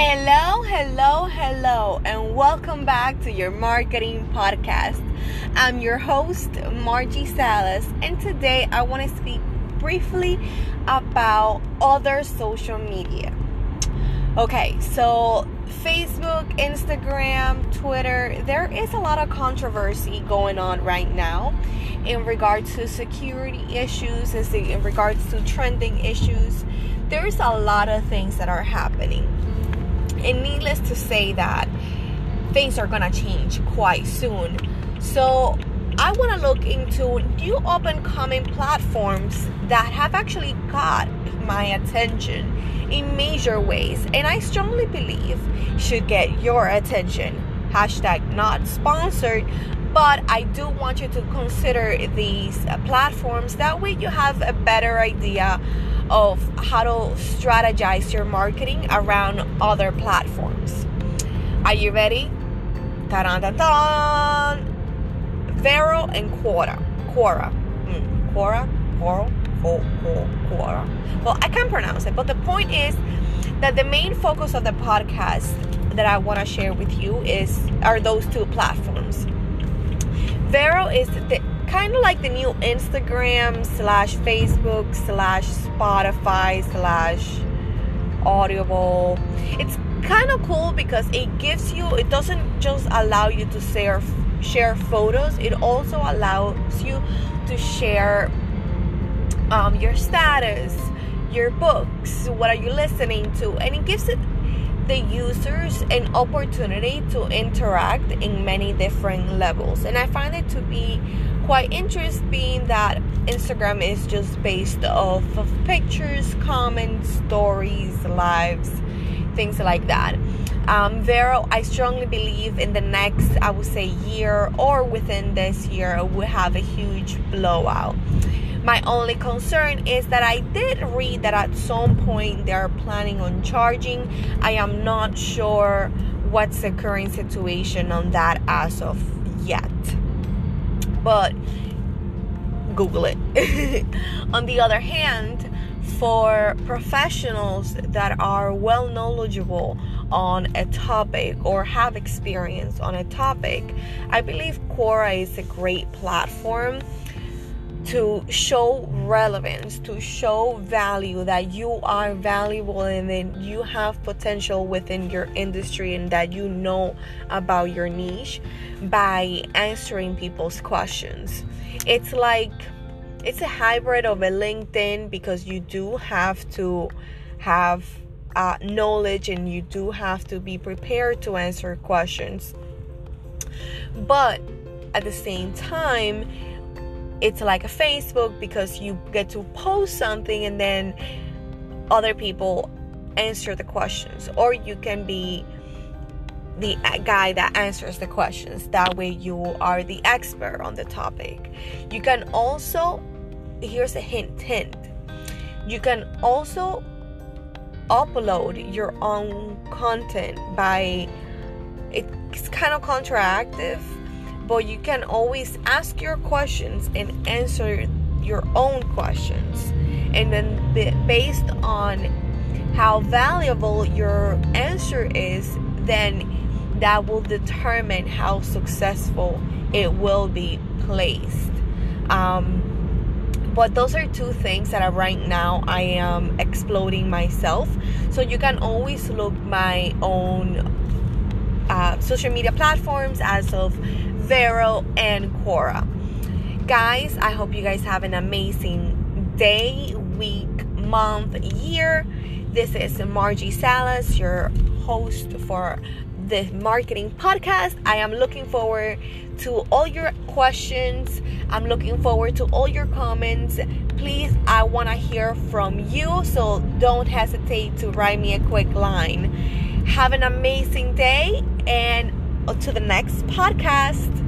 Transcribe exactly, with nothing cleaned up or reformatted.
Hello, hello, hello, and welcome back to your marketing podcast. I'm your host, Margie Salas, and today I want to speak briefly about other social media. Okay, so Facebook, Instagram, Twitter, there is a lot of controversy going on right now in regards to security issues, in regards to trending issues. There's a lot of things that are happening. And needless to say that things are going to change quite soon. So I want to look into new up and coming platforms that have actually got my attention in major ways. And I strongly believe should get your attention. Hashtag not sponsored. But I do want you to consider these uh, platforms. That way you have a better idea of how to strategize your marketing around other platforms. Are you ready? Ta-da-da-da! Vero and Quora. Quora. Mm, Quora? Quora? Quora? Well, I can't pronounce it, but the point is that the main focus of the podcast that I want to share with you is are those two platforms. Vero is the kind of like the new Instagram slash Facebook slash Spotify slash Audible. It's kind of cool because it gives you, it doesn't just allow you to share share photos, it also allows you to share um, your status, your books, what are you listening to, and it gives it the users an opportunity to interact in many different levels. And I find it to be quite interesting, being that Instagram is just based off of pictures, comments, stories, lives, things like that. Um, Vero, I strongly believe in the next, I would say, year or within this year, will have a huge blowout. My only concern is that I did read that at some point they're planning on charging. I am not sure what's the current situation on that as of yet. But Google it. On the other hand, for professionals that are well knowledgeable on a topic or have experience on a topic, I believe Quora is a great platform to show relevance, to show value, that you are valuable and that you have potential within your industry and that you know about your niche by answering people's questions. It's like, it's a hybrid of a LinkedIn because you do have to have uh, knowledge and you do have to be prepared to answer questions. But at the same time, it's like a Facebook because you get to post something and then other people answer the questions. Or you can be the guy that answers the questions. That way you are the expert on the topic. You can also, here's a hint, hint. You can also upload your own content by, it's kind of interactive, but you can always ask your questions and answer your own questions. And then based on how valuable your answer is, then that will determine how successful it will be placed. Um, but those are two things that are right now I am exploding myself. So you can always look my own uh, social media platforms as of Vero and Quora. Guys, I hope you guys have an amazing day, week, month, year. This is Margie Salas, your host for the marketing podcast. I am looking forward to all your questions. I'm looking forward to all your comments. Please, I want to hear from you, so don't hesitate to write me a quick line. Have an amazing day, and to the next podcast.